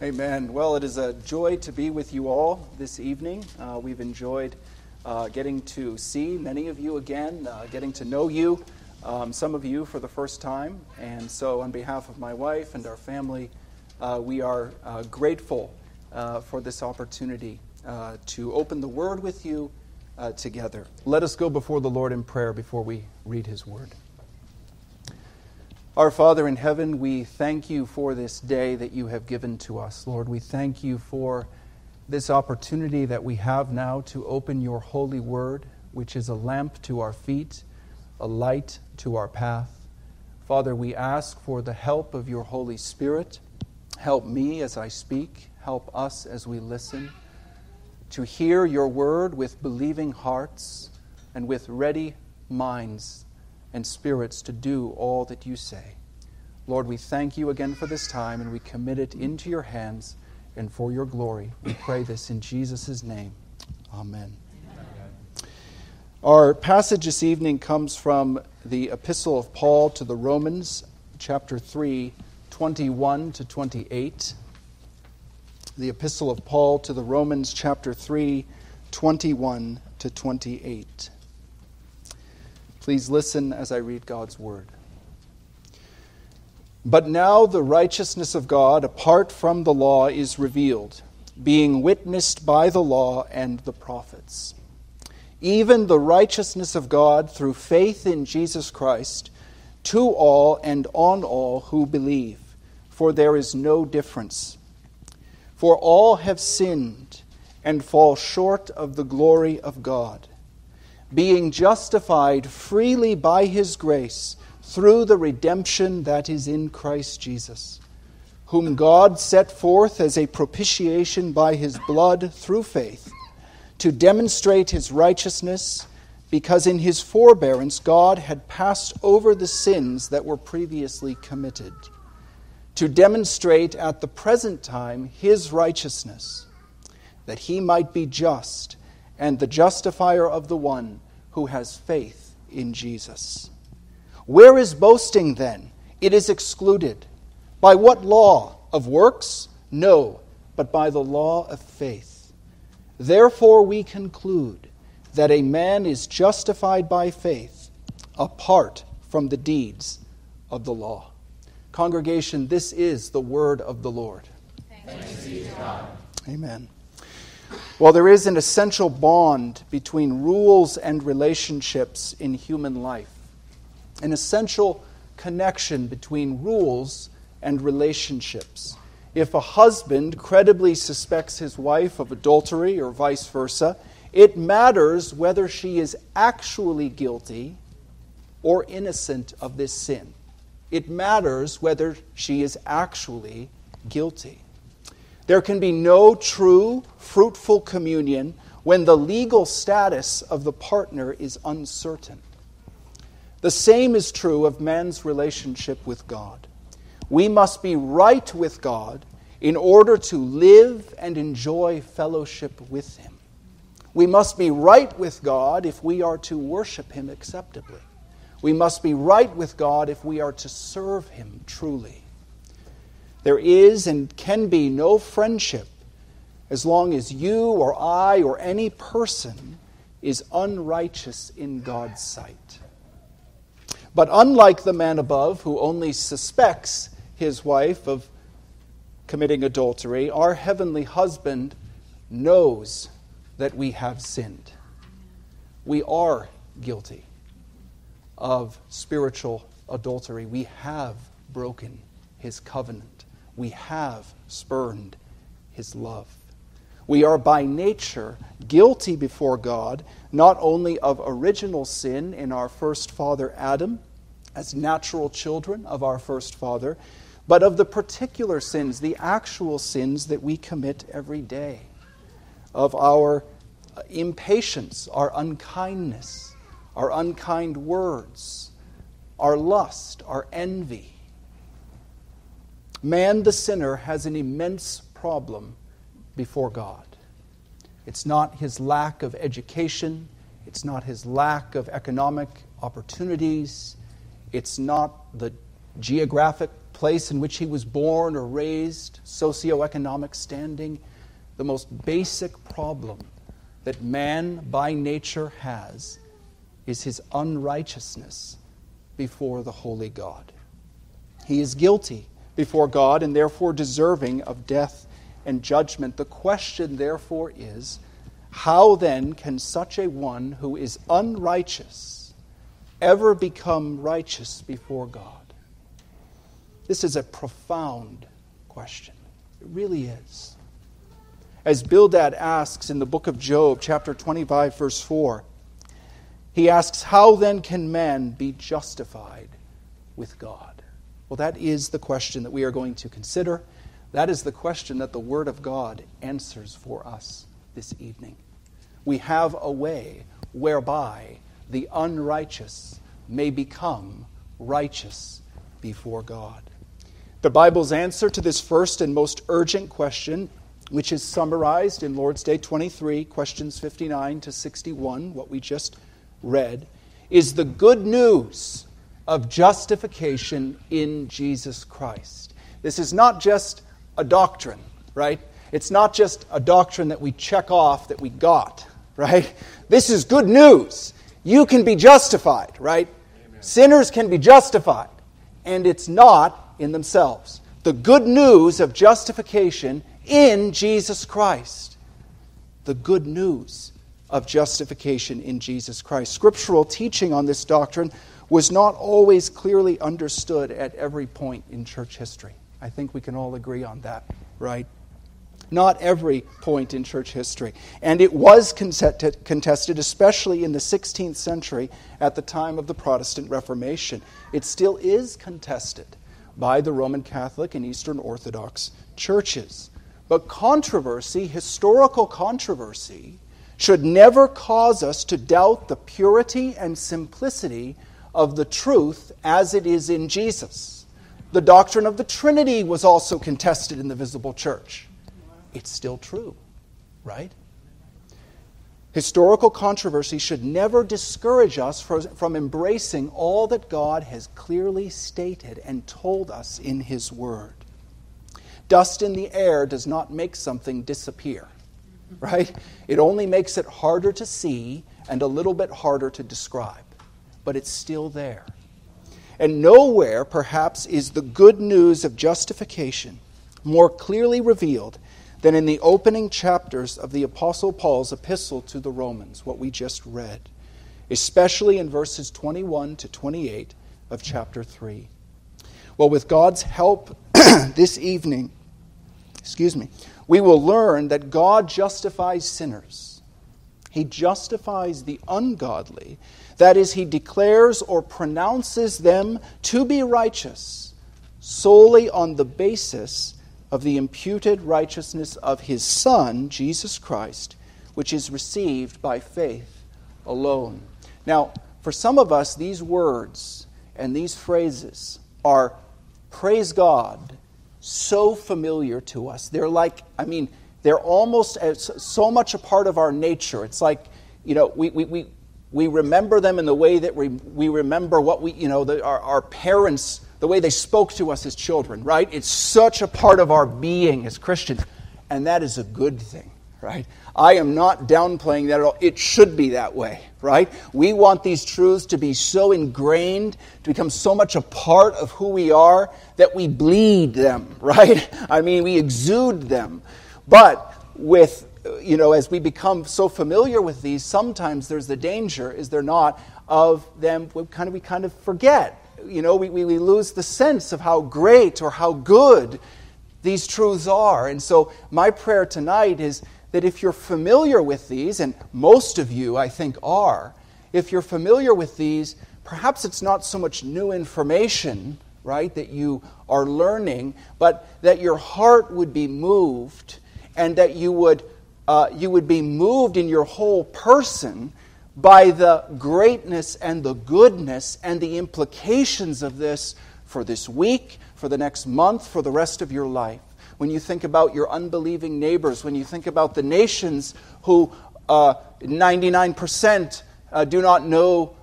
Amen. Well, it is a joy to be with you all this evening. We've enjoyed getting to see many of you again, getting to know you, some of you for the first time. And so on behalf of my wife and our family, we are grateful for this opportunity to open the Word with you together. Let us go before the Lord in prayer before we read His Word. Our Father in heaven, we thank you for this day that you have given to us. Lord, we thank you for this opportunity that we have now to open your holy word, which is a lamp to our feet, a light to our path. Father, we ask for the help of your Holy Spirit. Help me as I speak. Help us as we listen to hear your word with believing hearts and with ready minds and spirits to do all that you say. Lord, we thank you again for this time, and we commit it into your hands and for your glory. We pray this in Jesus' name. Amen. Our passage this evening comes from the Epistle of Paul to the Romans, chapter 3, 21 to 28. The Epistle of Paul to the Romans, chapter 3, 21 to 28. Please listen as I read God's word. But now the righteousness of God apart from the law is revealed, being witnessed by the law and the prophets. Even the righteousness of God through faith in Jesus Christ, to all and on all who believe, for there is no difference. For all have sinned and fall short of the glory of God, being justified freely by his grace through the redemption that is in Christ Jesus, whom God set forth as a propitiation by his blood through faith, to demonstrate his righteousness, because in his forbearance God had passed over the sins that were previously committed, to demonstrate at the present time his righteousness, that he might be just and the justifier of the one who has faith in Jesus. Where is boasting then? It is excluded. By what law? Of works? No, but by the law of faith. Therefore we conclude that a man is justified by faith apart from the deeds of the law. Congregation, this is the word of the Lord. Thanks be to God. Amen. Well, there is an essential bond between rules and relationships in human life. An essential connection between rules and relationships. If a husband credibly suspects his wife of adultery or vice versa, it matters whether she is actually guilty or innocent of this sin. It matters whether she is actually guilty. There can be no true, fruitful communion when the legal status of the partner is uncertain. The same is true of man's relationship with God. We must be right with God in order to live and enjoy fellowship with Him. We must be right with God if we are to worship Him acceptably. We must be right with God if we are to serve Him truly. There is and can be no friendship as long as you or I or any person is unrighteous in God's sight. But unlike the man above who only suspects his wife of committing adultery, our heavenly husband knows that we have sinned. We are guilty of spiritual adultery. We have broken His covenant. We have spurned His love. We are by nature guilty before God, not only of original sin in our first father Adam, as natural children of our first father, but of the particular sins, the actual sins that we commit every day, of our impatience, our unkindness, our unkind words, our lust, our envy. Man, the sinner, has an immense problem before God. It's not his lack of education. It's not his lack of economic opportunities. It's not the geographic place in which he was born or raised, socioeconomic standing. The most basic problem that man by nature has is his unrighteousness before the holy God. He is guilty before God and therefore deserving of death and judgment. The question, therefore, is, how then can such a one who is unrighteous ever become righteous before God? This is a profound question. It really is. As Bildad asks in the book of Job, chapter 25, verse 4, he asks, how then can man be justified with God? Well, that is the question that we are going to consider. That is the question that the Word of God answers for us this evening. We have a way whereby the unrighteous may become righteous before God. The Bible's answer to this first and most urgent question, which is summarized in Lord's Day 23, questions 59 to 61, what we just read, is the good news of justification in Jesus Christ. This is not just a doctrine, right? It's not just a doctrine that we check off that we got, right? This is good news. You can be justified, right? Amen. Sinners can be justified, and it's not in themselves. The good news of justification in Jesus Christ. The good news of justification in Jesus Christ. Scriptural teaching on this doctrine was not always clearly understood at every point in church history. I think we can all agree on that, right? Not every point in church history. And it was contested, especially in the 16th century at the time of the Protestant Reformation. It still is contested by the Roman Catholic and Eastern Orthodox churches. But controversy, historical controversy, should never cause us to doubt the purity and simplicity of the truth as it is in Jesus. The doctrine of the Trinity was also contested in the visible church. It's still true, right? Historical controversy should never discourage us from embracing all that God has clearly stated and told us in His Word. Dust in the air does not make something disappear, right? It only makes it harder to see and a little bit harder to describe, but it's still there. And nowhere, perhaps, is the good news of justification more clearly revealed than in the opening chapters of the Apostle Paul's epistle to the Romans, what we just read, especially in verses 21 to 28 of chapter 3. Well, with God's help this evening, we will learn that God justifies sinners. He justifies the ungodly. That is, He declares or pronounces them to be righteous solely on the basis of the imputed righteousness of His Son, Jesus Christ, which is received by faith alone. Now, for some of us, these words and these phrases are, praise God, so familiar to us. They're like, they're almost so much a part of our nature. It's like, we remember them in the way that we remember what our parents, the way they spoke to us as children, right? It's such a part of our being as Christians. And that is a good thing, right? I am not downplaying that at all. It should be that way, right? We want these truths to be so ingrained, to become so much a part of who we are, that we bleed them, right? We exude them. But with, as we become so familiar with these, sometimes there's the danger, is there not, of them, we kind of forget. We lose the sense of how great or how good these truths are. And so my prayer tonight is that if you're familiar with these, and most of you, I think, are, if you're familiar with these, perhaps it's not so much new information, right, that you are learning, but that your heart would be moved, and that you would be moved in your whole person by the greatness and the goodness and the implications of this for this week, for the next month, for the rest of your life. When you think about your unbelieving neighbors, when you think about the nations who 99% do not know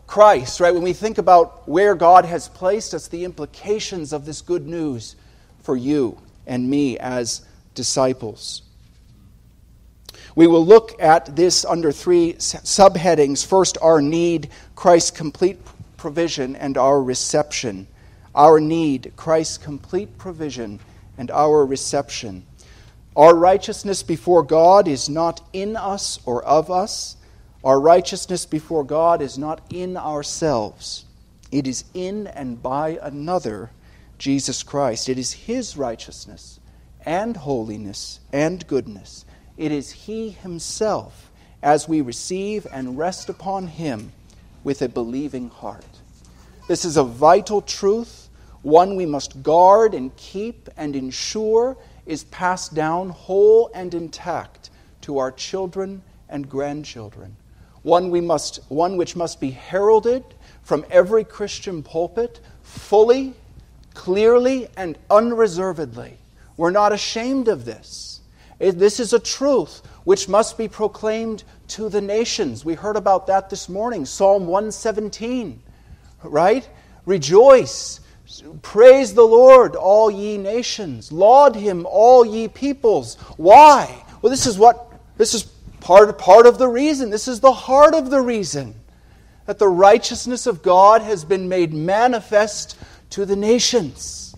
Christ, right? When we think about where God has placed us, the implications of this good news for you and me as disciples. We will look at this under three subheadings. First, our need, Christ's complete provision, and our reception. Our need, Christ's complete provision, and our reception. Our righteousness before God is not in us or of us. Our righteousness before God is not in ourselves. It is in and by another, Jesus Christ. It is His righteousness and holiness and goodness. It is He Himself as we receive and rest upon Him with a believing heart. This is a vital truth, one we must guard and keep and ensure is passed down whole and intact to our children and grandchildren. One which must be heralded from every Christian pulpit fully, clearly, and unreservedly. We're not ashamed of this. This is a truth which must be proclaimed to the nations. We heard about that this morning, Psalm 117, right? Rejoice, praise the Lord, all ye nations. Laud Him, all ye peoples. Why? Well, this is part of the reason. This is the heart of the reason that the righteousness of God has been made manifest to the nations.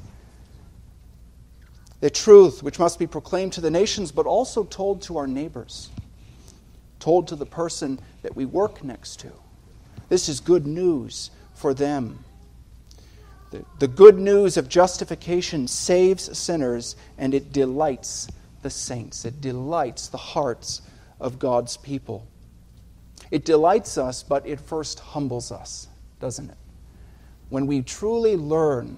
The truth which must be proclaimed to the nations, but also told to our neighbors, told to the person that we work next to. This is good news for them. The good news of justification saves sinners, and it delights the saints. It delights the hearts of God's people. It delights us, but it first humbles us, doesn't it? When we truly learn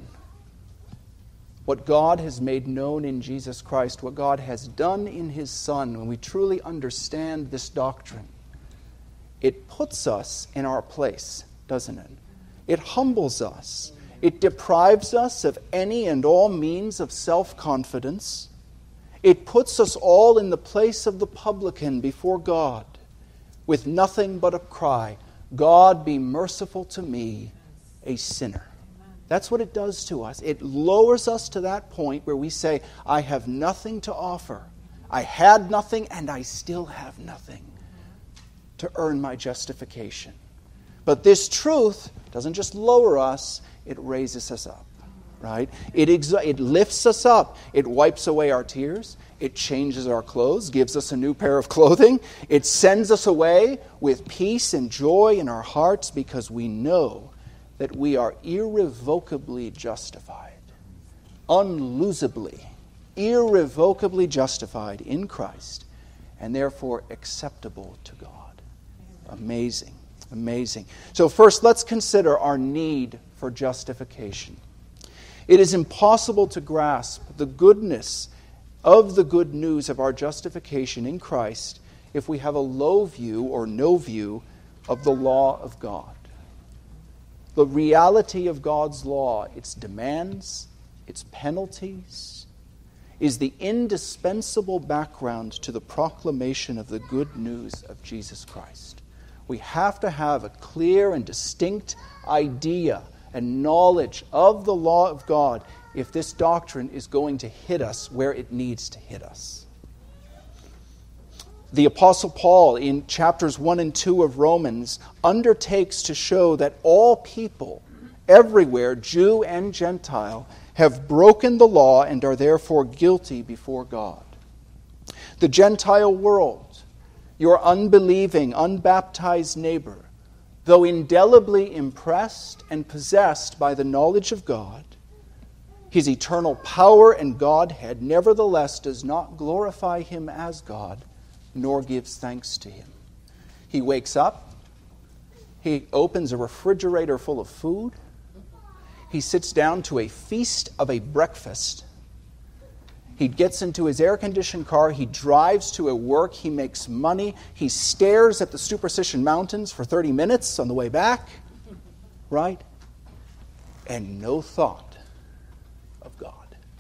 what God has made known in Jesus Christ, what God has done in His Son, when we truly understand this doctrine, it puts us in our place, doesn't it? It humbles us. It deprives us of any and all means of self-confidence. It puts us all in the place of the publican before God, with nothing but a cry, God be merciful to me, a sinner. That's what it does to us. It lowers us to that point where we say, I have nothing to offer. I had nothing and I still have nothing to earn my justification. But this truth doesn't just lower us, it raises us up, right? It lifts us up. It wipes away our tears. It changes our clothes, gives us a new pair of clothing. It sends us away with peace and joy in our hearts because we know that we are irrevocably justified, unlosably, irrevocably justified in Christ, and therefore acceptable to God. Amazing, amazing. So first, let's consider our need for justification. It is impossible to grasp the goodness of the good news of our justification in Christ if we have a low view or no view of the law of God. The reality of God's law, its demands, its penalties, is the indispensable background to the proclamation of the good news of Jesus Christ. We have to have a clear and distinct idea and knowledge of the law of God if this doctrine is going to hit us where it needs to hit us. The Apostle Paul, in chapters 1 and 2 of Romans, undertakes to show that all people, everywhere, Jew and Gentile, have broken the law and are therefore guilty before God. The Gentile world, your unbelieving, unbaptized neighbor, though indelibly impressed and possessed by the knowledge of God, His eternal power and Godhead, nevertheless does not glorify Him as God, nor gives thanks to Him. He wakes up, he opens a refrigerator full of food, he sits down to a feast of a breakfast, he gets into his air-conditioned car, he drives to a work, he makes money, he stares at the Superstition Mountains for 30 minutes on the way back, right? And no thought of God.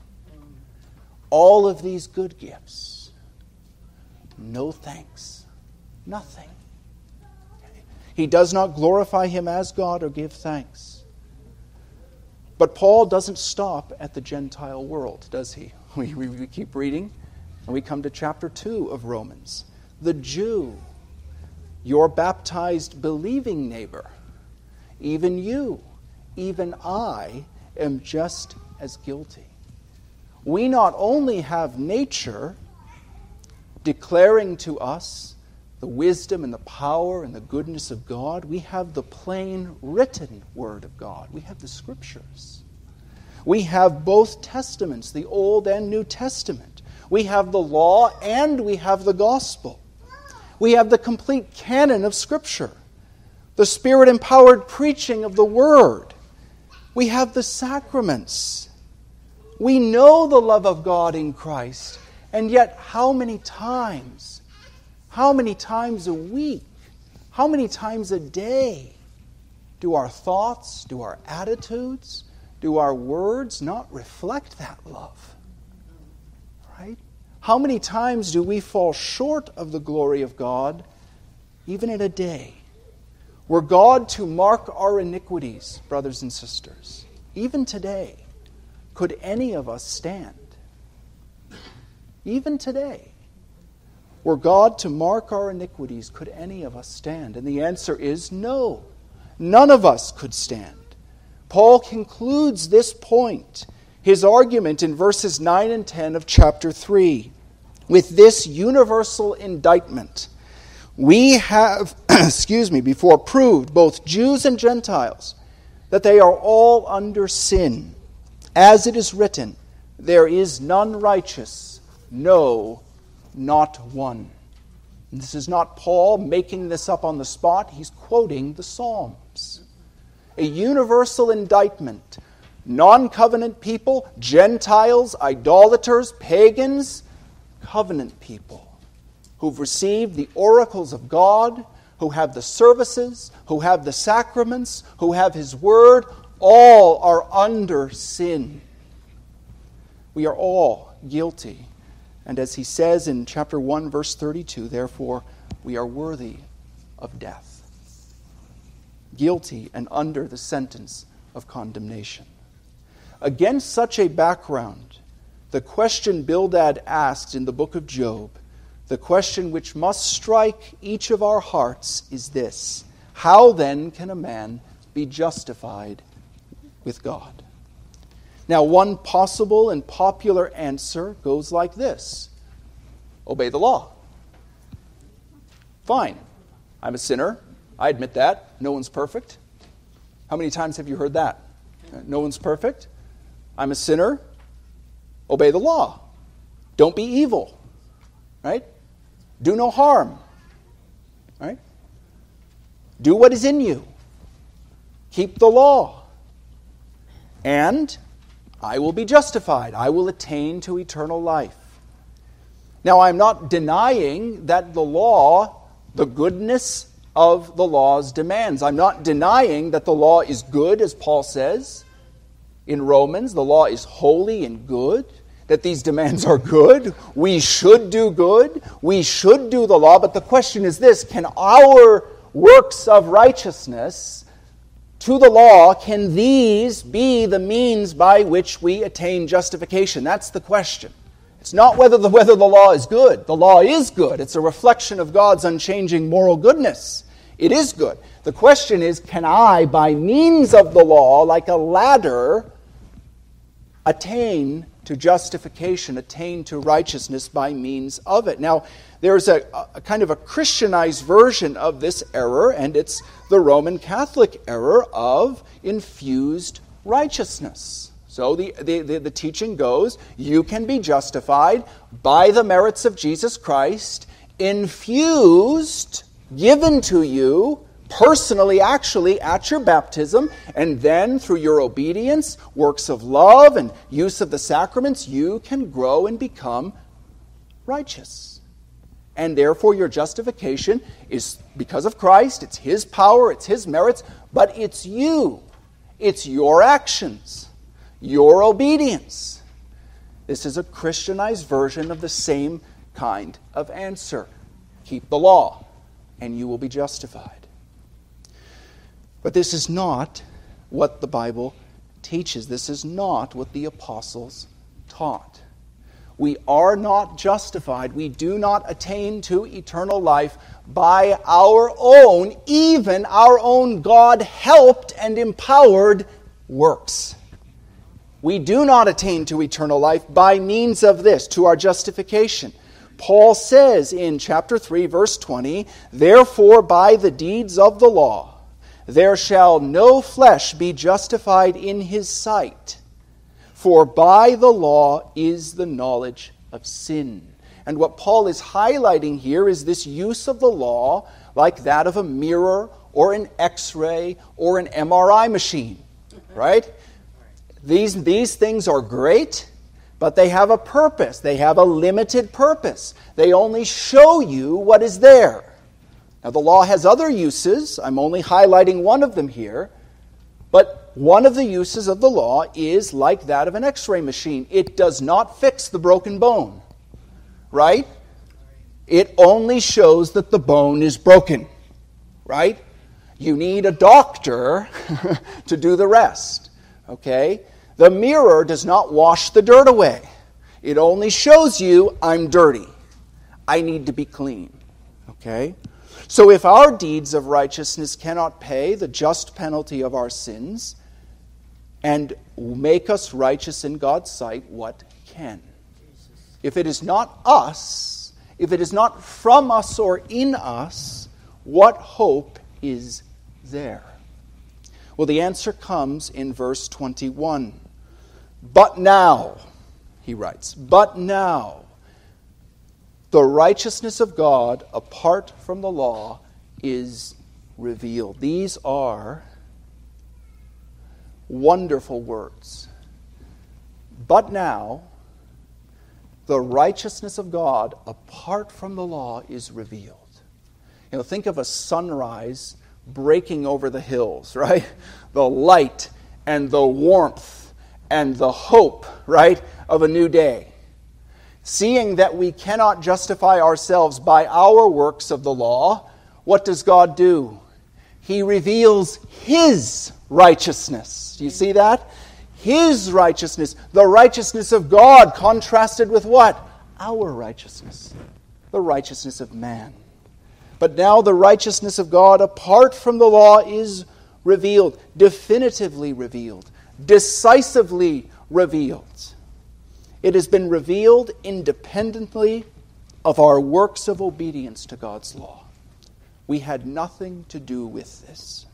All of these good gifts, no thanks, nothing. He does not glorify him as God or give thanks. But Paul doesn't stop at the Gentile world, does he? We keep reading, and we come to chapter 2 of Romans. The Jew, your baptized believing neighbor, even you, even I, am just as guilty. We not only have nature declaring to us the wisdom and the power and the goodness of God, we have the plain written Word of God. We have the Scriptures. We have both Testaments, the Old and New Testament. We have the law and we have the gospel. We have the complete canon of Scripture, the Spirit-empowered preaching of the Word. We have the sacraments. We know the love of God in Christ. And yet, how many times a week, how many times a day do our thoughts, do our attitudes, do our words not reflect that love? Right? How many times do we fall short of the glory of God, even in a day? Were God to mark our iniquities, brothers and sisters, even today, could any of us stand? Even today, were God to mark our iniquities, could any of us stand? And the answer is no. None of us could stand. Paul concludes this point, his argument in verses 9 and 10 of chapter 3, with this universal indictment. We have, before proved, both Jews and Gentiles, that they are all under sin. As it is written, there is none righteous, no, not one. And this is not Paul making this up on the spot. He's quoting the Psalms. A universal indictment. Non-covenant people, Gentiles, idolaters, pagans, covenant people who've received the oracles of God, who have the services, who have the sacraments, who have His Word, all are under sin. We are all guilty. And as he says in chapter 1, verse 32, therefore, we are worthy of death. Guilty and under the sentence of condemnation. Against such a background, the question Bildad asks in the book of Job, the question which must strike each of our hearts is this: how then can a man be justified with God? Now, one possible and popular answer goes like this: obey the law. Fine. I'm a sinner. I admit that. No one's perfect. How many times have you heard that? No one's perfect. I'm a sinner. Obey the law. Don't be evil. Right? Do no harm. Right? Do what is in you. Keep the law. And I will be justified. I will attain to eternal life. Now, I'm not denying that the law, the goodness of the law's demands. I'm not denying that the law is good, as Paul says in Romans. The law is holy and good, that these demands are good. We should do good. We should do the law. But the question is this: can our works of righteousness to the law, can these be the means by which we attain justification? That's the question. It's not whether the law is good. The law is good. It's a reflection of God's unchanging moral goodness. It is good. The question is, can I, by means of the law, like a ladder, attain to justification, attain to righteousness by means of it? Now, there's a kind of a Christianized version of this error, and it's the Roman Catholic error of infused righteousness. So the teaching goes, you can be justified by the merits of Jesus Christ, infused, given to you, personally, actually, at your baptism, and then through your obedience, works of love, and use of the sacraments, you can grow and become righteous. And therefore your justification is because of Christ, it's His power, it's His merits, but it's you. It's your actions, your obedience. This is a Christianized version of the same kind of answer. Keep the law, and you will be justified. But this is not what the Bible teaches. This is not what the apostles taught. We are not justified. We do not attain to eternal life by our own, even our own God-helped and empowered works. We do not attain to eternal life by means of this, to our justification. Paul says in chapter 3, verse 20, "Therefore by the deeds of the law there shall no flesh be justified in his sight, for by the law is the knowledge of sin." And what Paul is highlighting here is this use of the law like that of a mirror or an X-ray or an MRI machine, right? These things are great, but they have a purpose. They have a limited purpose. They only show you what is there. Now, the law has other uses. I'm only highlighting one of them here. But one of the uses of the law is like that of an X-ray machine. It does not fix the broken bone, right? It only shows that the bone is broken, right? You need a doctor to do the rest, okay? The mirror does not wash the dirt away. It only shows you, I'm dirty. I need to be clean, okay? So if our deeds of righteousness cannot pay the just penalty of our sins and make us righteous in God's sight, what can? If it is not us, if it is not from us or in us, what hope is there? Well, the answer comes in verse 21. "But now," he writes, "but now, the righteousness of God apart from the law is revealed." These are wonderful words. But now, the righteousness of God apart from the law is revealed. You know, think of a sunrise breaking over the hills, right? The light and the warmth and the hope, right, of a new day. Seeing that we cannot justify ourselves by our works of the law, what does God do? He reveals His righteousness. Do you see that? His righteousness, the righteousness of God contrasted with what? Our righteousness, the righteousness of man. But now the righteousness of God apart from the law is revealed, definitively revealed, decisively revealed. It has been revealed independently of our works of obedience to God's law. We had nothing to do with this.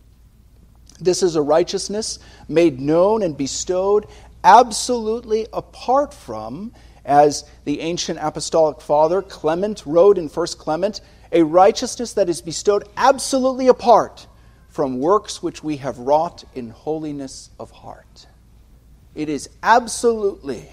This is a righteousness made known and bestowed absolutely apart from, as the ancient apostolic father Clement wrote in 1 Clement, a righteousness that is bestowed absolutely apart from works which we have wrought in holiness of heart. It is absolutely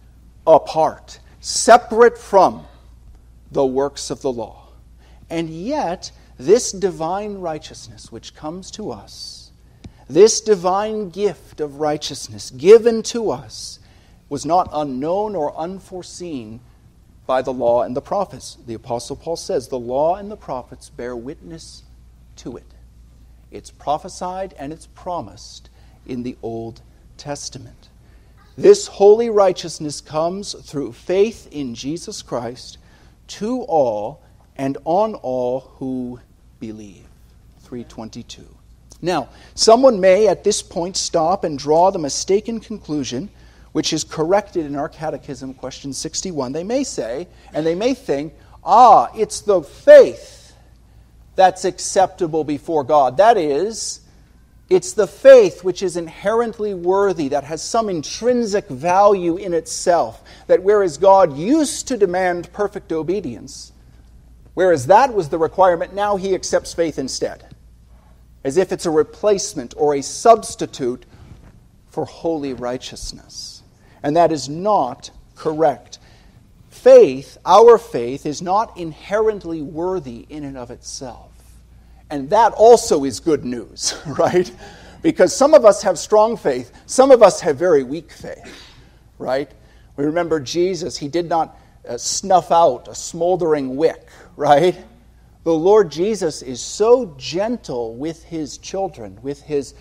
apart, separate from the works of the law. And yet, this divine righteousness which comes to us, this divine gift of righteousness given to us, was not unknown or unforeseen by the law and the prophets. The Apostle Paul says, the law and the prophets bear witness to it. It's prophesied and it's promised in the Old Testament. This holy righteousness comes through faith in Jesus Christ to all and on all who believe. 3:22. Now, someone may at this point stop and draw the mistaken conclusion, which is corrected in our catechism, question 61. They may say, and they may think, it's the faith that's acceptable before God. That is, it's the faith which is inherently worthy, that has some intrinsic value in itself, that whereas God used to demand perfect obedience, whereas that was the requirement, now He accepts faith instead, as if it's a replacement or a substitute for holy righteousness. And that is not correct. Faith, our faith, is not inherently worthy in and of itself. And that also is good news, right? Because some of us have strong faith, some of us have very weak faith, right? We remember Jesus, He did not snuff out a smoldering wick, right? The Lord Jesus is so gentle with his children, with his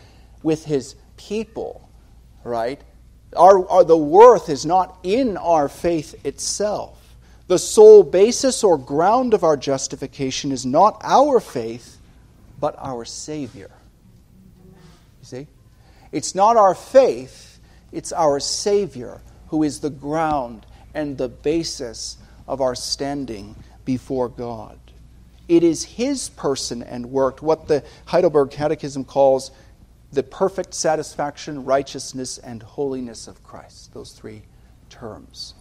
people, right? The worth is not in our faith itself. The sole basis or ground of our justification is not our faith, but our Savior. You see? It's not our faith, it's our Savior who is the ground and the basis of our standing before God. It is His person and work, what the Heidelberg Catechism calls the perfect satisfaction, righteousness, and holiness of Christ. Those three terms.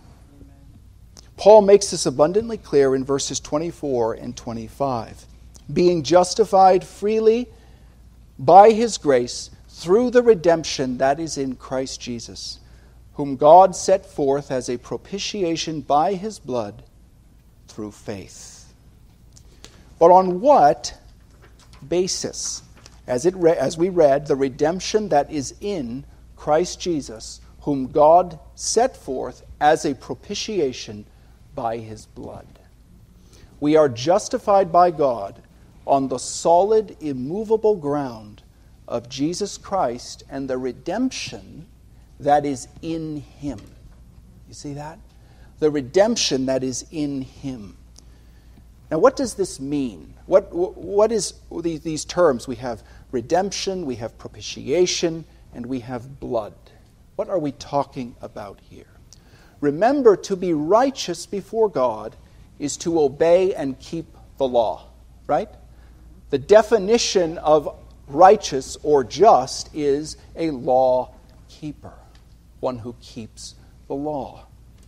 Paul makes this abundantly clear in verses 24 and 25. Being justified freely by His grace through the redemption that is in Christ Jesus, whom God set forth as a propitiation by His blood through faith. But on what basis? As we read, the redemption that is in Christ Jesus, whom God set forth as a propitiation by His blood. We are justified by God on the solid, immovable ground of Jesus Christ and the redemption that is in Him. You see that? The redemption that is in Him. Now, what does this mean? What is these terms? We have redemption, we have propitiation, and we have blood. What are we talking about here? Remember, to be righteous before God is to obey and keep the law, right? The definition of righteous or just is a law keeper, one who keeps the law.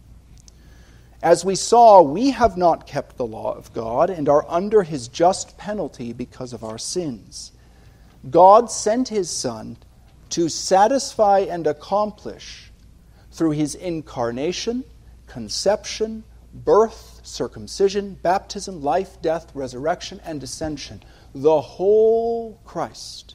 As we saw, we have not kept the law of God and are under His just penalty because of our sins. God sent His Son to satisfy and accomplish, through His incarnation, conception, birth, circumcision, baptism, life, death, resurrection, and ascension, the whole Christ.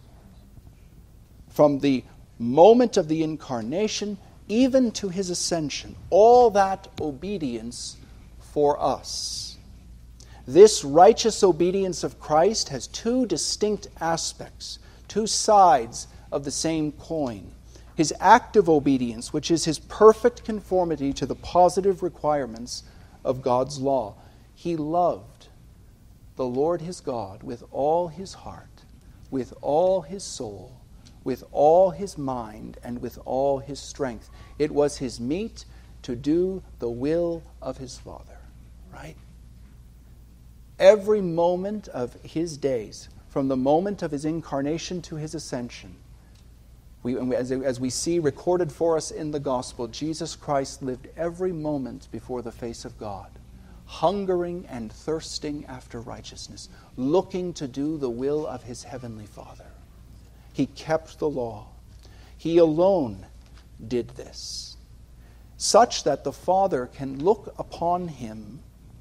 From the moment of the incarnation even to His ascension, all that obedience for us. This righteous obedience of Christ has two distinct aspects, two sides of the same coin. His active obedience, which is His perfect conformity to the positive requirements of God's law. He loved the Lord His God with all His heart, with all His soul, with all His mind, and with all His strength. It was His meat to do the will of His Father, right? Every moment of His days, from the moment of His incarnation to His ascension, as we see recorded for us in the gospel, Jesus Christ lived every moment before the face of God, hungering and thirsting after righteousness, looking to do the will of His heavenly Father. He kept the law. He alone did this, such that the Father can look upon Him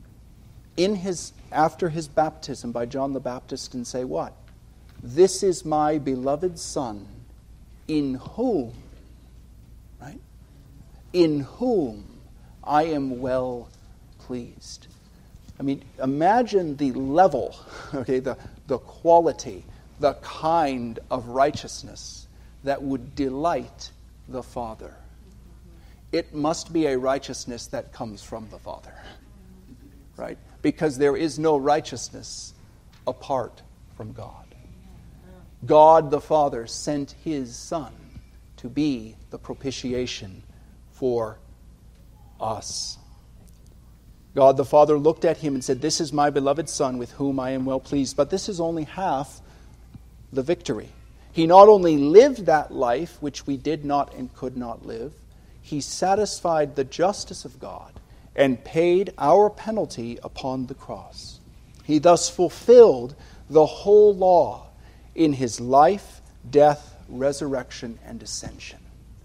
after His baptism by John the Baptist and say, what? This is my beloved Son, in whom, right? In whom I am well pleased. I mean, imagine the level, okay, the quality, the kind of righteousness that would delight the Father. It must be a righteousness that comes from the Father, right? Because there is no righteousness apart from God. God the Father sent His Son to be the propitiation for us. God the Father looked at Him and said, this is my beloved Son with whom I am well pleased. But this is only half the victory. He not only lived that life which we did not and could not live, He satisfied the justice of God and paid our penalty upon the cross. He thus fulfilled the whole law in His life, death, resurrection, and ascension.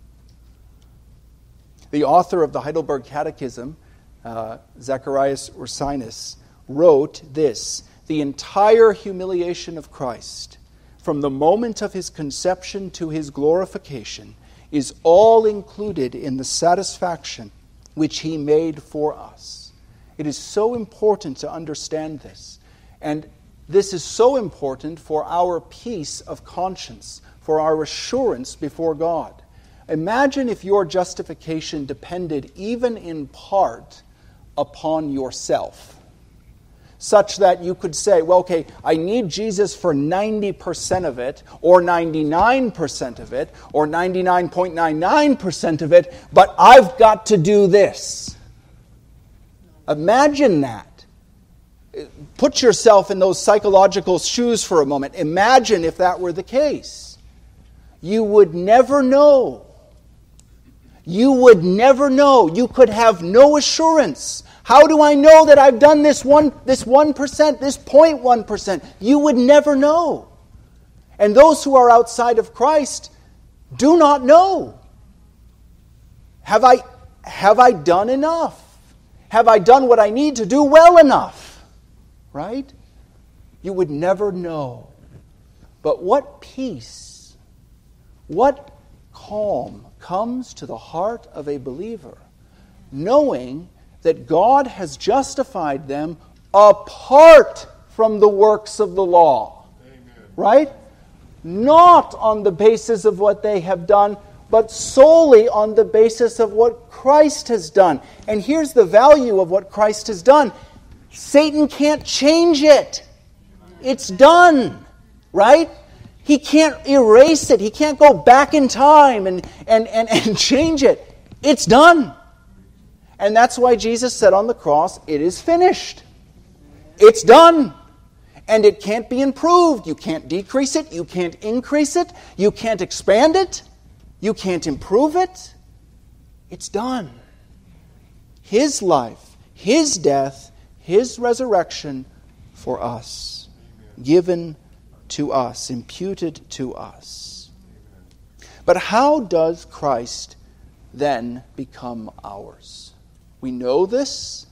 The author of the Heidelberg Catechism, Zacharias Ursinus, wrote this: the entire humiliation of Christ, from the moment of His conception to His glorification, is all included in the satisfaction which He made for us. It is so important to understand this. And this is so important for our peace of conscience, for our assurance before God. Imagine if your justification depended even in part upon yourself, such that you could say, well, okay, I need Jesus for 90% of it, or 99% of it, or 99.99% of it, but I've got to do this. Imagine that. Put yourself in those psychological shoes for a moment. Imagine if that were the case. You would never know. You would never know. You could have no assurance. How do I know that I've done this 1%, this 0.1%? You would never know. And those who are outside of Christ do not know. Have I done enough? Have I done what I need to do well enough? Right? You would never know. But what peace, what calm comes to the heart of a believer, knowing that God has justified them apart from the works of the law. Amen. Right? Not on the basis of what they have done, but solely on the basis of what Christ has done. And here's the value of what Christ has done. Satan can't change it. It's done. Right? He can't erase it. He can't go back in time and change it. It's done. And that's why Jesus said on the cross, it is finished. It's done. And it can't be improved. You can't decrease it. You can't increase it. You can't expand it. You can't improve it. It's done. His life, His death, His resurrection for us, given to us, imputed to us. But how does Christ then become ours? We know this,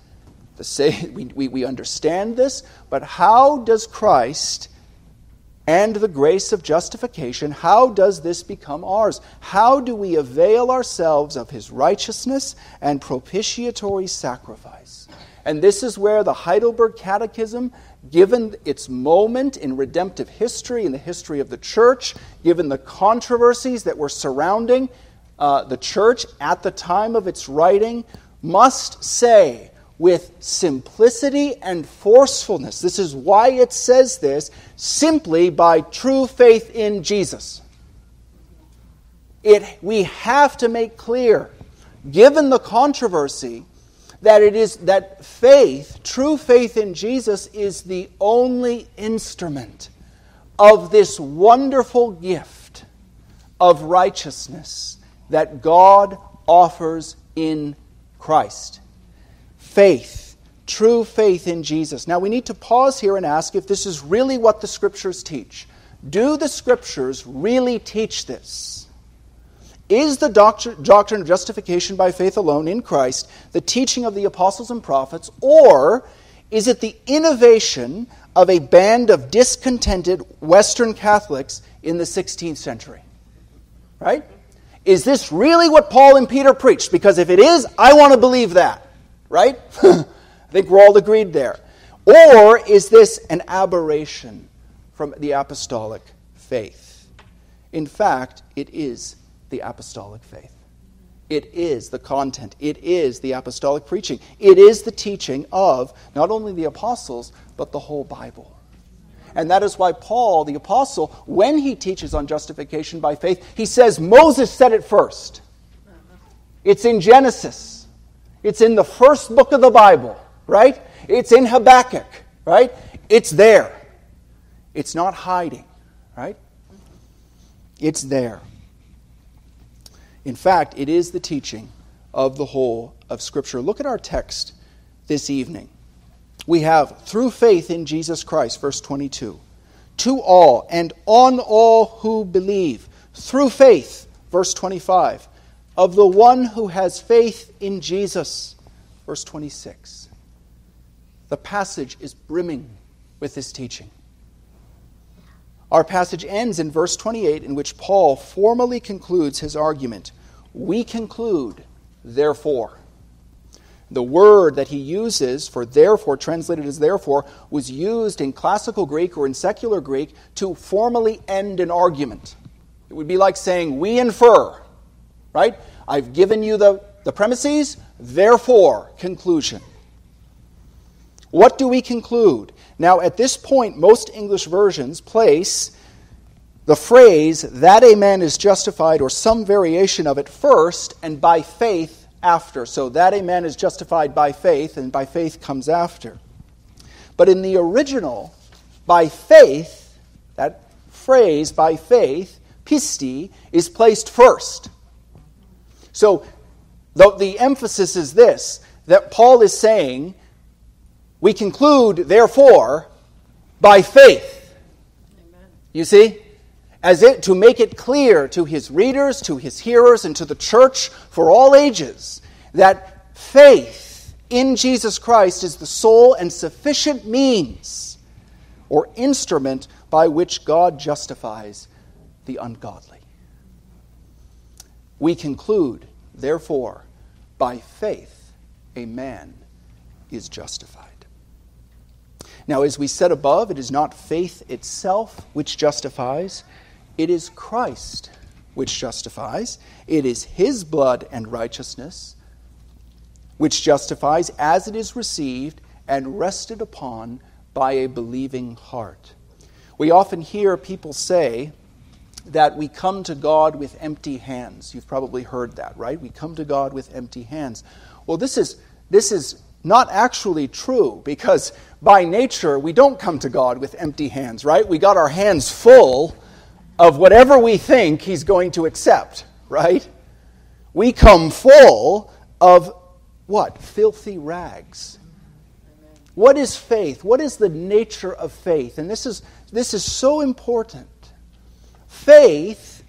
we understand this, but how does Christ and the grace of justification, how does this become ours? How do we avail ourselves of His righteousness and propitiatory sacrifice? And this is where the Heidelberg Catechism, given its moment in redemptive history, in the history of the church, given the controversies that were surrounding the church at the time of its writing, must say with simplicity and forcefulness, this is why it says this, simply by true faith in Jesus. We have to make clear, given the controversy, that it is that faith, true faith in Jesus, is the only instrument of this wonderful gift of righteousness that God offers in Christ. Faith, true faith in Jesus. Now we need to pause here and ask if this is really what the Scriptures teach. Do the Scriptures really teach this? Is the doctrine of justification by faith alone in Christ the teaching of the apostles and prophets, or is it the innovation of a band of discontented Western Catholics in the 16th century? Right? Is this really what Paul and Peter preached? Because if it is, I want to believe that. Right? I think we're all agreed there. Or is this an aberration from the apostolic faith? In fact, it is the apostolic faith. It is the content. It is the apostolic preaching. It is the teaching of not only the apostles, but the whole Bible. And that is why Paul, the apostle, when he teaches on justification by faith, he says Moses said it first. It's in Genesis. It's in the first book of the Bible, right? It's in Habakkuk, right? It's there. It's not hiding, right? It's there. In fact, it is the teaching of the whole of Scripture. Look at our text this evening. We have, through faith in Jesus Christ, verse 22, to all and on all who believe, through faith, verse 25, of the one who has faith in Jesus, verse 26. The passage is brimming with this teaching. Our passage ends in verse 28, in which Paul formally concludes his argument. We conclude, therefore. The word that he uses for therefore, translated as therefore, was used in classical Greek or in secular Greek to formally end an argument. It would be like saying, we infer, right? I've given you the premises, therefore, conclusion. What do we conclude? Now, at this point, most English versions place the phrase, that a man is justified, or some variation of it, first, and by faith after. So that a man is justified by faith, and by faith comes after. But in the original, by faith, that phrase, by faith, pisti, is placed first. So the emphasis is this, that Paul is saying, we conclude, therefore, by faith. Amen. You see? To make it clear to his readers, to his hearers, and to the church for all ages, that faith in Jesus Christ is the sole and sufficient means or instrument by which God justifies the ungodly. We conclude, therefore, by faith a man is justified. Now, as we said above, it is not faith itself which justifies. It is Christ which justifies. It is his blood and righteousness which justifies as it is received and rested upon by a believing heart. We often hear people say that we come to God with empty hands. You've probably heard that, right? We come to God with empty hands. Well, this is not actually true, because by nature we don't come to God with empty hands, right? We got our hands full of whatever we think he's going to accept, right? We come full of what? Filthy rags. What is faith? What is the nature of faith? And this is so important. Faith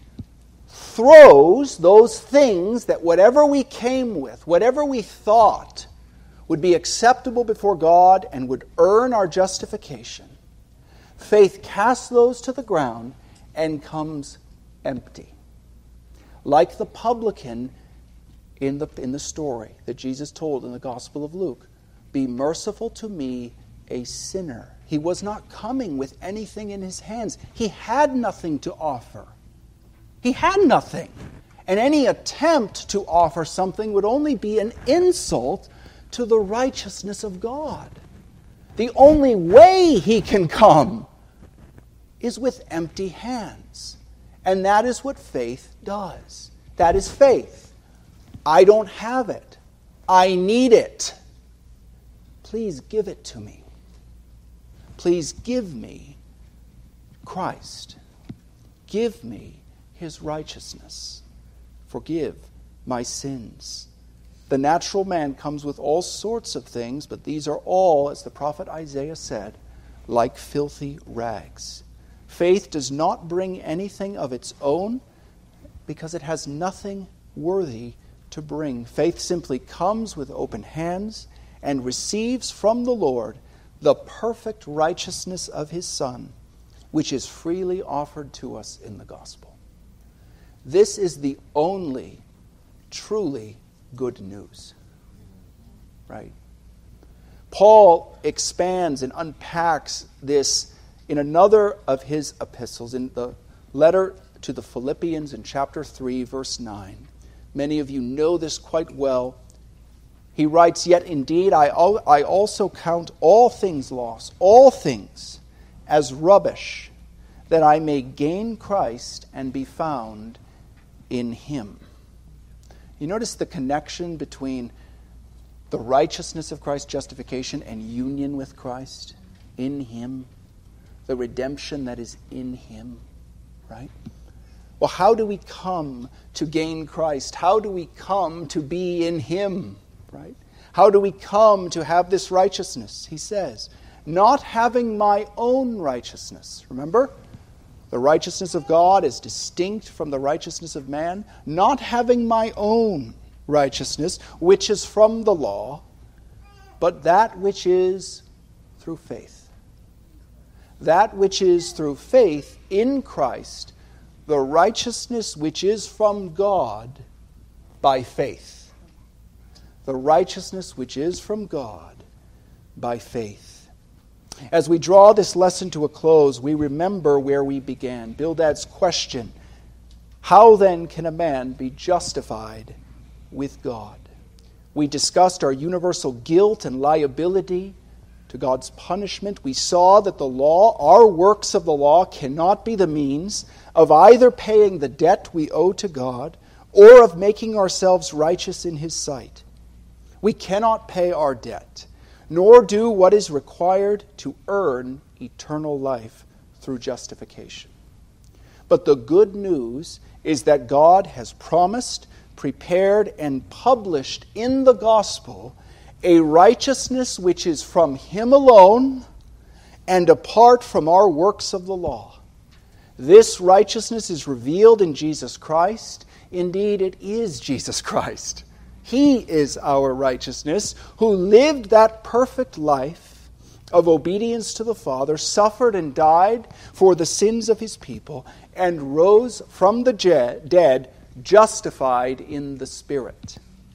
throws those things that whatever we came with, whatever we thought would be acceptable before God and would earn our justification. Faith casts those to the ground and comes empty. Like the publican in the story that Jesus told in the Gospel of Luke, be merciful to me, a sinner. He was not coming with anything in his hands. He had nothing to offer. He had nothing. And any attempt to offer something would only be an insult to the righteousness of God. The only way he can come is with empty hands. And that is what faith does. That is faith. I don't have it. I need it. Please give it to me. Please give me Christ. Give me his righteousness. Forgive my sins. The natural man comes with all sorts of things, but these are all, as the prophet Isaiah said, like filthy rags. Faith does not bring anything of its own because it has nothing worthy to bring. Faith simply comes with open hands and receives from the Lord the perfect righteousness of his Son, which is freely offered to us in the gospel. This is the only truly good news. Right? Paul expands and unpacks this in another of his epistles, in the letter to the Philippians in chapter 3, verse 9. Many of you know this quite well. He writes, yet indeed I also count all things lost, all things as rubbish, that I may gain Christ and be found in him. You notice the connection between the righteousness of Christ's justification and union with Christ in him, the redemption that is in him, right? Well, how do we come to gain Christ? How do we come to be in him, right? How do we come to have this righteousness? He says, not having my own righteousness. Remember? The righteousness of God is distinct from the righteousness of man. Not having my own righteousness, which is from the law, but that which is through faith. That which is through faith in Christ, the righteousness which is from God by faith. the righteousness which is from God by faith. As we draw this lesson to a close, we remember where we began. Bildad's question, how then can a man be justified with God? We discussed our universal guilt and liability to God's punishment. We saw that the law, our works of the law, cannot be the means of either paying the debt we owe to God or of making ourselves righteous in His sight. We cannot pay our debt, nor do what is required to earn eternal life through justification. But the good news is that God has promised, prepared, and published in the gospel a righteousness which is from Him alone and apart from our works of the law. This righteousness is revealed in Jesus Christ. Indeed, it is Jesus Christ. He is our righteousness, who lived that perfect life of obedience to the Father, suffered and died for the sins of His people, and rose from the dead, justified in the Spirit.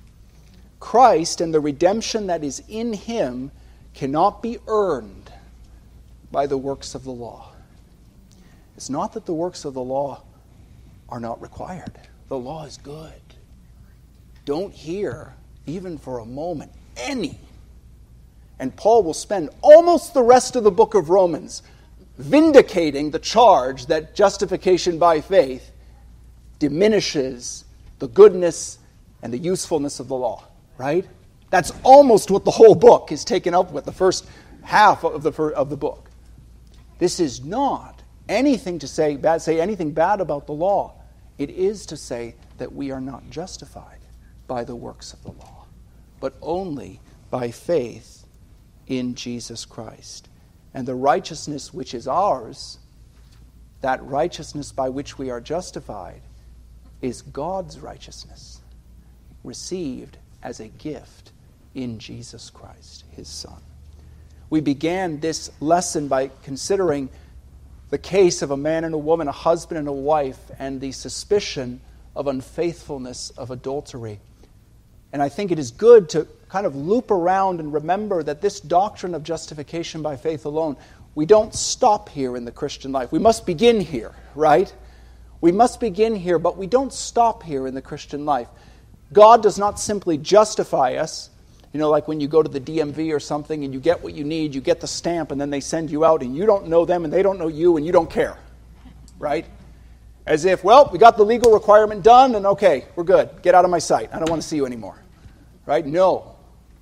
Christ and the redemption that is in Him cannot be earned by the works of the law. It's not that the works of the law are not required. The law is good. Don't hear, even for a moment, any. And Paul will spend almost the rest of the book of Romans vindicating the charge that justification by faith diminishes the goodness and the usefulness of the law, right? That's almost what the whole book is taken up with, the first half of the book. This is not anything to say anything bad about the law. It is to say that we are not justified by the works of the law, but only by faith in Jesus Christ. And the righteousness which is ours, that righteousness by which we are justified, is God's righteousness, received as a gift in Jesus Christ, His Son. We began this lesson by considering the case of a man and a woman, a husband and a wife, and the suspicion of unfaithfulness, of adultery. And I think it is good to kind of loop around and remember that this doctrine of justification by faith alone, we don't stop here in the Christian life. We must begin here, right? We must begin here, but we don't stop here in the Christian life. God does not simply justify us, like when you go to the DMV or something and you get what you need, you get the stamp, and then they send you out and you don't know them and they don't know you and you don't care, right? As if, we got the legal requirement done and okay, we're good. Get out of my sight. I don't want to see you anymore. Right? No.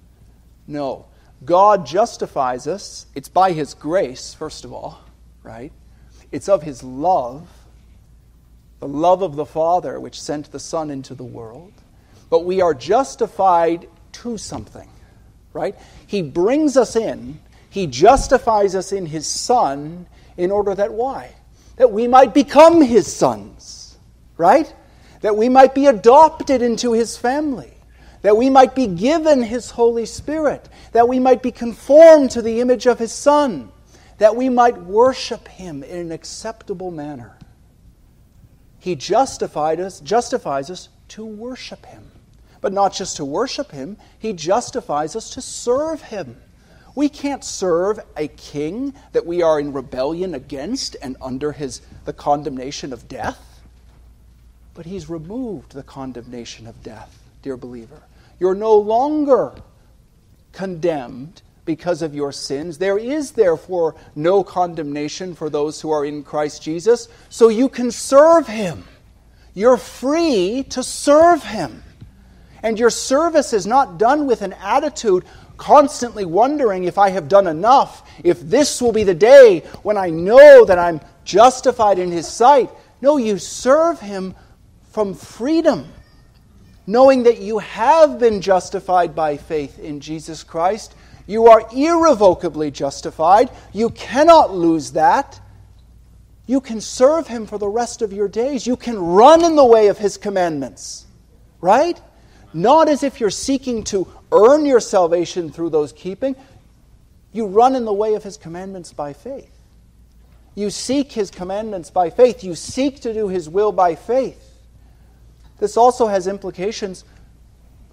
God justifies us. It's by His grace, first of all, right? It's of His love, the love of the Father which sent the Son into the world. But we are justified to something, right? He brings us in. He justifies us in His Son in order that why? That we might become His sons, right? That we might be adopted into His family. That we might be given His Holy Spirit, that we might be conformed to the image of His Son, that we might worship Him in an acceptable manner. He justifies us to worship Him. But not just to worship Him, He justifies us to serve Him. We can't serve a king that we are in rebellion against and under the condemnation of death. But He's removed the condemnation of death, dear believer. You're no longer condemned because of your sins. There is therefore no condemnation for those who are in Christ Jesus, so you can serve Him. You're free to serve Him. And your service is not done with an attitude constantly wondering if I have done enough, if this will be the day when I know that I'm justified in His sight. No, you serve Him from freedom, knowing that you have been justified by faith in Jesus Christ. You are irrevocably justified. You cannot lose that. You can serve Him for the rest of your days. You can run in the way of His commandments, right? Not as if you're seeking to earn your salvation through those keeping. You run in the way of His commandments by faith. You seek His commandments by faith. You seek to do His will by faith. This also has implications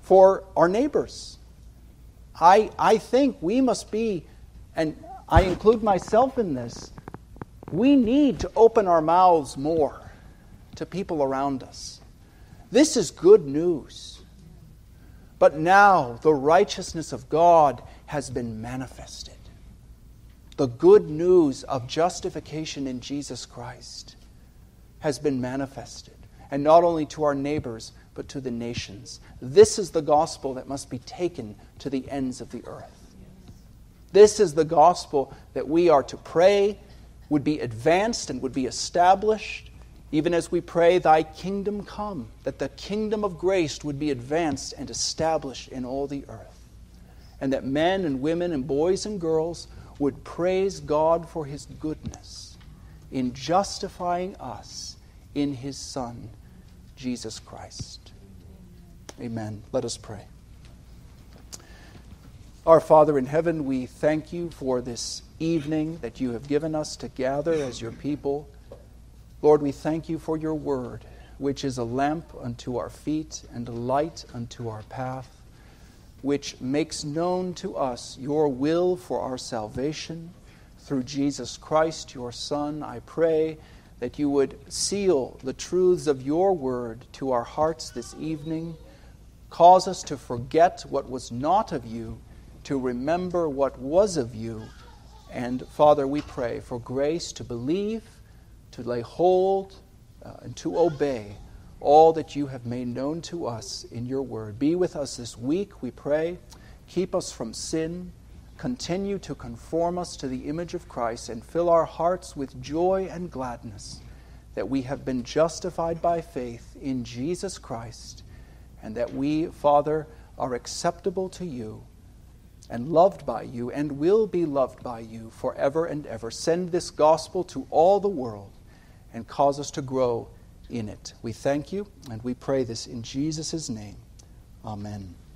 for our neighbors. I think we must be, and I include myself in this, we need to open our mouths more to people around us. This is good news. But now the righteousness of God has been manifested. The good news of justification in Jesus Christ has been manifested. And not only to our neighbors, but to the nations. This is the gospel that must be taken to the ends of the earth. This is the gospel that we are to pray would be advanced and would be established, even as we pray, Thy kingdom come, that the kingdom of grace would be advanced and established in all the earth. And that men and women and boys and girls would praise God for His goodness in justifying us in His Son, Jesus Christ. Amen. Let us pray. Our Father in heaven, we thank You for this evening that You have given us to gather as Your people. Lord, we thank You for Your word, which is a lamp unto our feet and a light unto our path, which makes known to us Your will for our salvation through Jesus Christ, Your Son. I pray that You would seal the truths of Your word to our hearts this evening. Cause us to forget what was not of You, to remember what was of You. And Father, we pray for grace to believe, to lay hold, and to obey all that You have made known to us in Your word. Be with us this week, we pray. Keep us from sin. Continue to conform us to the image of Christ and fill our hearts with joy and gladness that we have been justified by faith in Jesus Christ, and that we, Father, are acceptable to You and loved by You and will be loved by You forever and ever. Send this gospel to all the world and cause us to grow in it. We thank You and we pray this in Jesus' name. Amen.